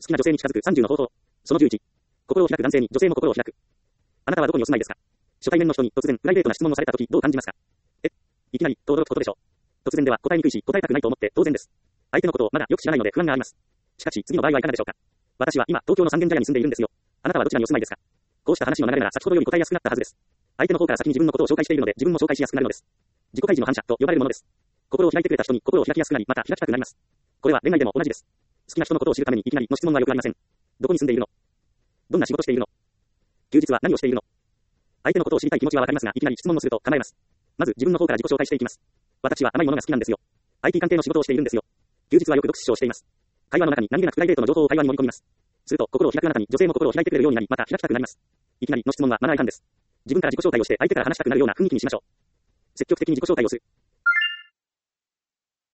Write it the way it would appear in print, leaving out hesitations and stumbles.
きな女性に近づく30の方法。その11。心を開く男性に女性も心を開く。あなたはどこにお住まいですか？初対面の人に突然プライベートな質問をされたときどう感じますか？いきなりと驚くことでしょう。突然では答えにくいし答えたくないと思って当然です。相手のことをまだよく知らないので不安があります。しかし次の場合はいかがでしょうか？私は今東京の三軒茶屋に住んでいるんですよ。あなたはどちらにお住まいですか？こうした話の流れなら先ほどより答えやすくなったはずです。相手の方から先に自分のことを紹介しているので自分も紹介しやすくなるのです。自己開示の反射と呼ばれるものです。心を開いてくれた人に心を開きやすくなりまた開きたくなります。これは恋愛でも同じです。好きな人のことを知るためにいきなりの質問はよくありません。どこに住んでいるの？どんな仕事しているの？休日は何をしているの？相手のことを知りたい気持ちはわかりますが、いきなり質問をすると構えます。まず自分の方から自己紹介していきます。私は甘いものが好きなんですよ。IT 関係の仕事をしているんですよ。休日はよく読書をしています。会話の中に何気なくプライベートの情報を会話に盛り込みます。すると心を開くあなたに女性も心を開いてくれるようになり、また開きたくなります。いきなりの質問はマナー違反です。自分から自己紹介をして相手から話したくなるような雰囲気にしましょう。積極的に自己紹介をする。